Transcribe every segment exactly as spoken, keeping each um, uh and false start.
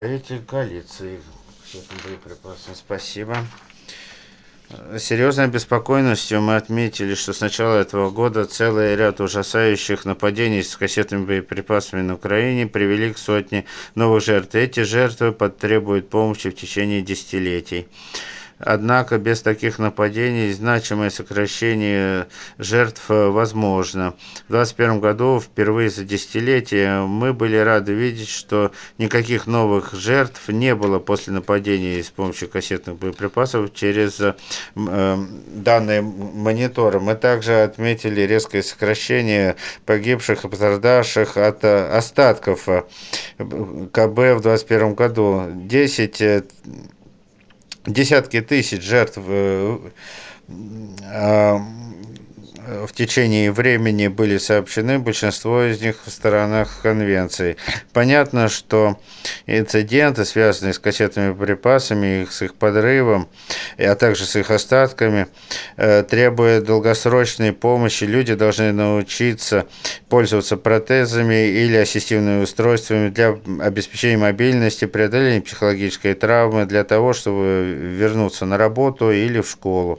Эти коалиции, всяким боеприпасам, спасибо. С серьезной обеспокоенностью мы отметили, что с начала этого года целый ряд ужасающих нападений с кассетными боеприпасами на Украине привели к сотне новых жертв. Эти жертвы потребуют помощи в течение десятилетий. Однако без таких нападений значимое сокращение жертв э, возможно. В двадцать первом году, впервые за десятилетие, мы были рады видеть, что никаких новых жертв не было после нападений с помощью кассетных боеприпасов через э, э, данные монитора. Мы также отметили резкое сокращение погибших и пострадавших от э, остатков э, КБ в двадцать первом году. десять э, Десятки тысяч жертв э, э, в течение времени были сообщены, большинство из них в сторонах конвенции. Понятно, что инциденты, связанные с кассетными припасами, с их подрывом, а также с их остатками, э, требуют долгосрочной помощи. Люди должны научиться пользоваться протезами или ассистивными устройствами для обеспечения мобильности, преодоления психологической травмы, для того, чтобы вернуться на работу или в школу.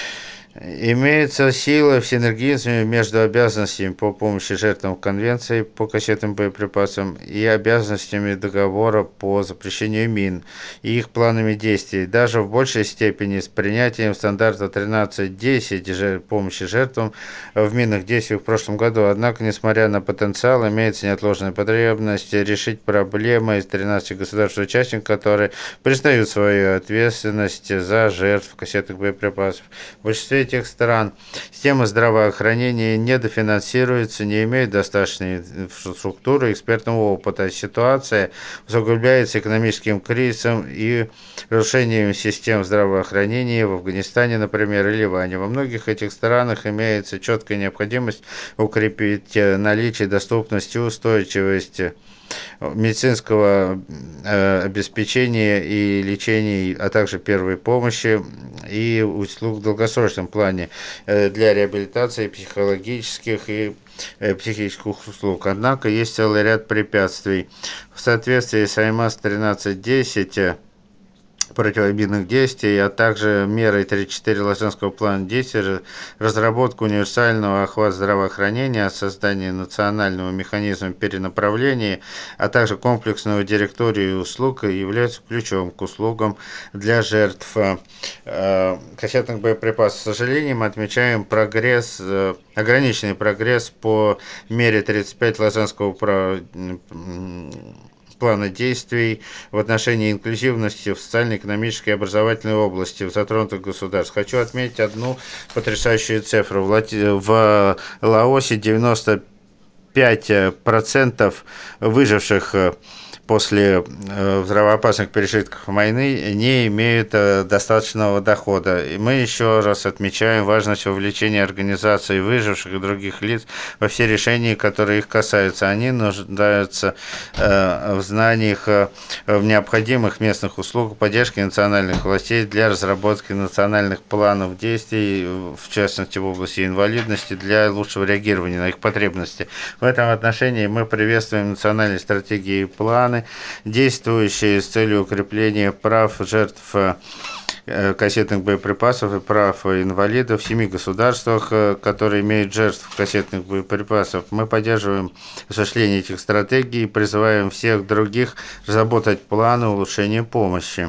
Имеется сила в синергизме между обязанностями по помощи жертвам Конвенции по кассетным боеприпасам и обязанностями договора по запрещению мин и их планами действий. Даже в большей степени с принятием стандарта тринадцать десять помощи жертвам в минных действиях в прошлом году. Однако, несмотря на потенциал, имеется неотложная потребность решить проблемы из тринадцати государств-участников, которые признают свою ответственность за жертв кассетных боеприпасов. В большинстве этих стран система здравоохранения недофинансируется, не имеет достаточной инфраструктуры и экспертного опыта. Ситуация усугубляется экономическим кризисом и разрушением систем здравоохранения в Афганистане, например, и Ливане. Во многих этих странах имеется четкая необходимость укрепить наличие, доступность и устойчивость медицинского э, обеспечения и лечения, а также первой помощи и услуг в долгосрочном плане э, для реабилитации психологических и э, психических услуг. Однако есть целый ряд препятствий. В соответствии с АИМАС тринадцать десять противоминных действий, а также мерой тридцать четыре Лозаннского плана действий, разработка универсального охвата здравоохранения, создание национального механизма перенаправления, а также комплексного директории услуг являются ключом к услугам для жертв э, кассетных боеприпасов. К сожалению, мы отмечаем прогресс, э, ограниченный прогресс по мере тридцать пять Лозаннского права плана действий в отношении инклюзивности в социальной, экономической и образовательной области в затронутых государств. Хочу отметить одну потрясающую цифру. В, Лати... в Лаосе девяносто пять процентов выживших после э, взрывоопасных пережитков войны не имеют э, достаточного дохода. И мы еще раз отмечаем важность вовлечения организаций выживших и других лиц во все решения, которые их касаются. Они нуждаются э, в знаниях, э, в необходимых местных услугах, поддержке национальных властей для разработки национальных планов действий, в частности в области инвалидности, для лучшего реагирования на их потребности. В этом отношении мы приветствуем национальные стратегии и планы, действующие с целью укрепления прав жертв э, кассетных боеприпасов и прав инвалидов в семи государствах, э, которые имеют жертв кассетных боеприпасов. Мы поддерживаем осуществление этих стратегий и призываем всех других разработать планы улучшения помощи.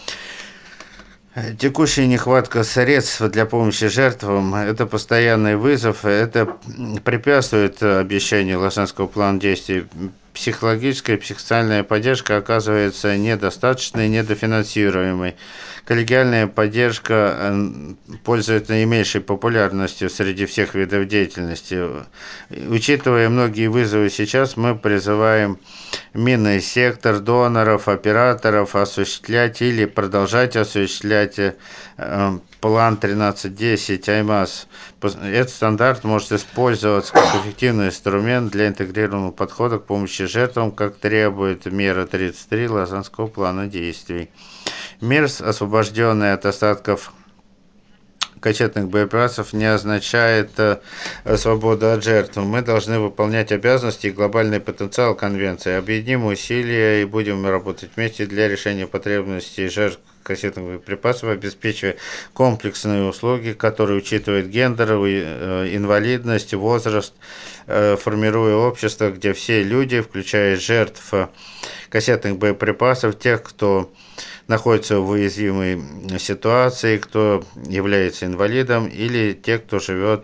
Текущая нехватка средств для помощи жертвам – это постоянный вызов, это препятствует обещанию Лозаннского плана действий. Психологическая и психосоциальная поддержка оказывается недостаточной, недофинансируемой. Коллегиальная поддержка пользуется наименьшей популярностью среди всех видов деятельности. Учитывая многие вызовы сейчас, мы призываем минный сектор, доноров, операторов осуществлять или продолжать осуществлять э, план тринадцать десять АИМАС. Этот стандарт может использоваться как эффективный инструмент для интегрированного подхода к помощи жертвам, как требует мера тридцать три Лозаннского плана действий. Мир, освобожденный от остатков кассетных боеприпасов не означает э, свободу от жертв. Мы должны выполнять обязанности и глобальный потенциал конвенции. Объединим усилия и будем работать вместе для решения потребностей жертв кассетных боеприпасов, обеспечивая комплексные услуги, которые учитывают гендер, э, инвалидность, возраст, э, формируя общество, где все люди, включая жертв кассетных боеприпасов, тех, кто находится в уязвимой ситуации, кто является инвалидом или те, кто живет